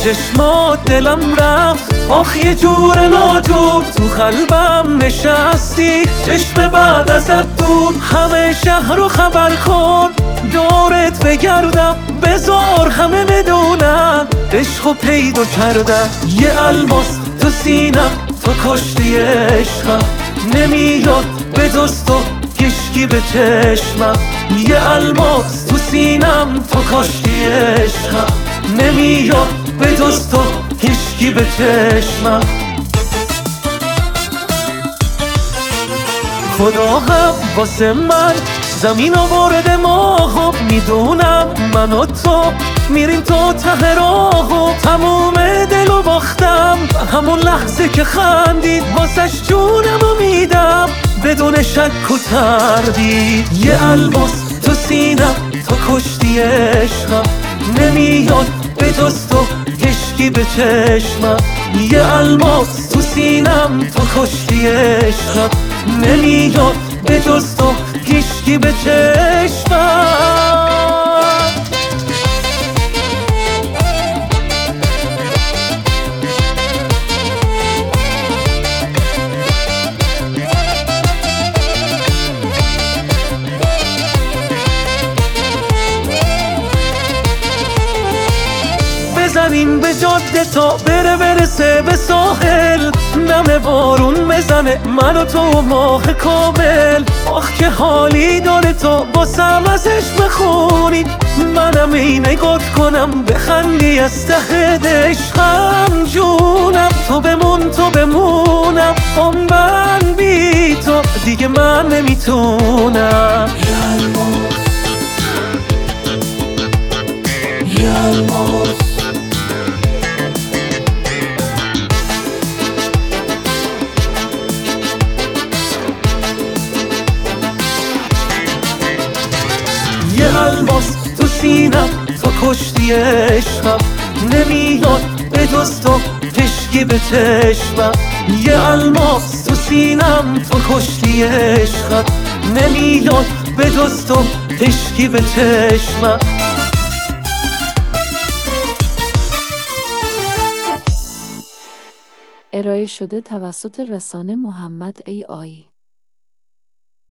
چشمات دلم رفت، آخ یه جور ناجور تو قلبم نشستی. چشم بعد ازت دور، همه شهر رو خبر کن، دورت بگردم بذار همه بدونم عشقو پیدا کردم. یه الماس تو سینم، تو کشتی عشقم، نمیاد به جز تو هیچکی به چشمم. یه الماس تو سینم، تو کشتی عشقم، نمیاد به جز تو هیچکی به چشمم. خدا هم واسه من زمین آورده ماهو، میدونم من و تو میریم تو ته راهو. تموم دلو باختم همون لحظه که خندید، واسش جونمو میدم بدون شک و تردید. یه الماس تو سینم، تو کشتی عشقم، نمیاد به جز تو هیچکی به چشمم. یه الماس تو سینم، تو کشتی عشقم، نمیاد به جز تو هیچکی به چشمم. بزنیم به جاده تا برسه به ساحل، نم بارون بزنه من و تو ماه کامل. آخ که حالی داره تا باسم ازش بخونی، منم این نگات کنم بخندی از ته عشقم. جونم تو بمون، تو بمونم، من بی تو دیگه من نمیتونم. یه الماس تو سینم، تو کشتی عشقم، نمیاد به جز تو هیچکی به چشمم. یه الماس تو سینم، تو کشتی عشقم، نمیاد به جز تو هیچکی به چشمم. ارائه شده توسط رسانه محمد AI.